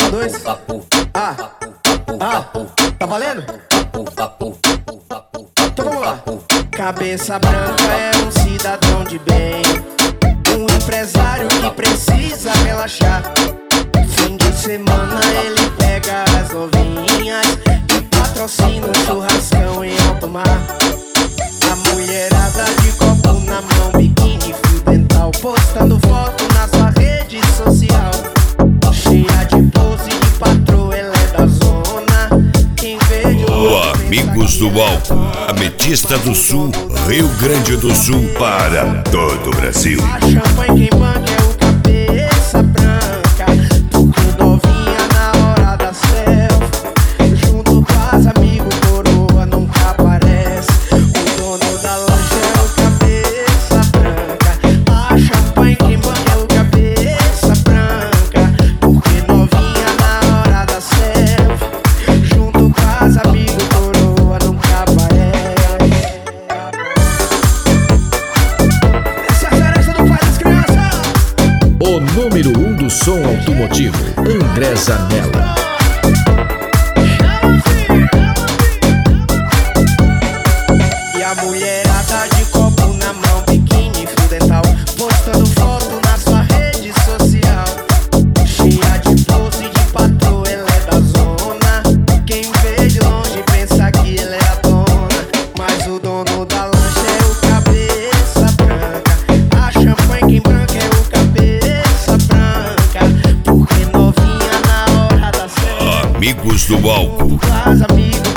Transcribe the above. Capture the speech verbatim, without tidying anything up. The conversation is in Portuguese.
dois. Ah, ah, tá valendo? Então vamos lá. Cabeça branca é um cidadão de bem, um empresário que precisa relaxar. Fim de semana ele pega as novinhas e patrocina um churrascão em alto mar. A mulherada de copo na mão, biquíni, fio dental, postando foto na sua rede social. Cheia de pose de patroa, ela é da zona. Quem vê de longe Amigos do álcool, Ametista do Sul, Rio Grande do Sul, para todo o Brasil. a champanhe quem banca é o cabeça branca, porque novinha na hora da selfie, junto com as amigos, coroa nunca aparece. O dono da loja é o cabeça branca, a champanhe quem banca é o cabeça branca, porque novinha na hora da selfie, junto com as amigos, coroa nunca aparece. Essa é a festa do pai das crianças. O número um do som automotivo, André Zanella. E a mulherada de copo na mão, biquíni, fio dental, postando foto na sua rede social. Cheia de pose de patroa, ela é da zona. Quem vê de longe pensa que ela é a dona, mas o dono da lancha é o cabeça branca. A champanhe quem branca é o cabeça branca, porque novinha na hora da selfie, Amigos do álcool, faz amigo.